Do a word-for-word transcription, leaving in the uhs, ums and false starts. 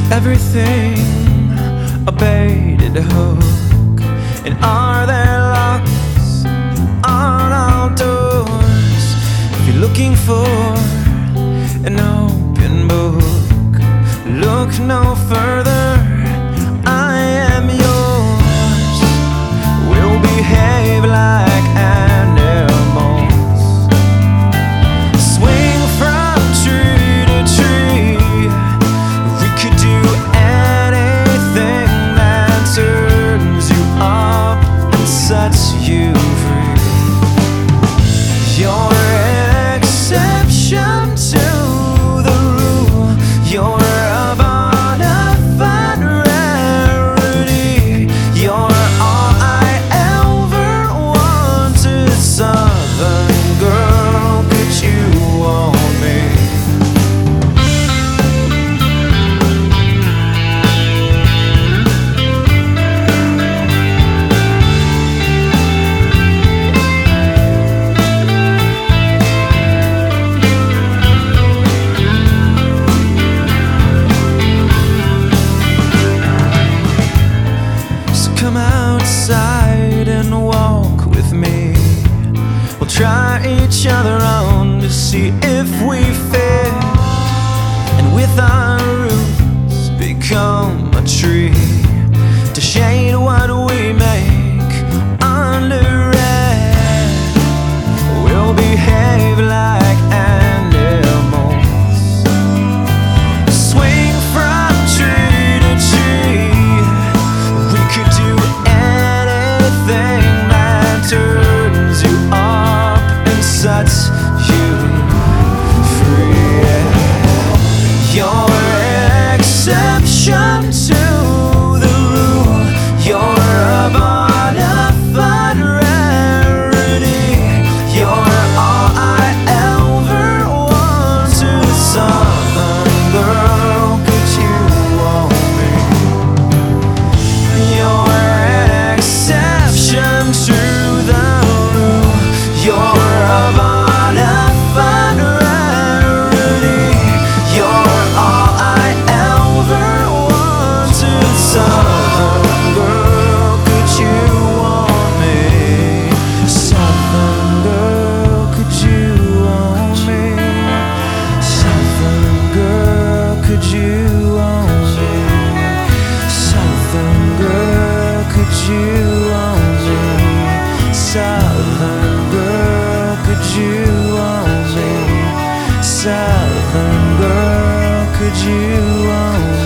everything a baited hook? And are there locks on all doors? If you're looking for an open book, look no further, I am yours. We'll behave like animals, swing from tree to tree. We could do anything that turns you up and sets you free. You're an exception to the rule. You're a bona fide rarity. You're all I ever wanted. Southern girl, could you want me? Come outside and walk with me. We'll try each other on to see if we fit, and with our roots become a tree to shade what we make under it. We'll behave like animals, swing from tree to tree. We could do anything that turns you up and sets you free. You're an exception to the rule. You're a bona fide rarity. You're all I ever wanted. Southern girl, could you want me? You're an exception to the rule. You're a bona fide rarity. You're all I ever wanted. Southern girl, could you want me? Southern girl, could you want me? Southern girl, could you want me? Southern girl, could you want me? Southern girl, could you want me? Southern girl, could you want me?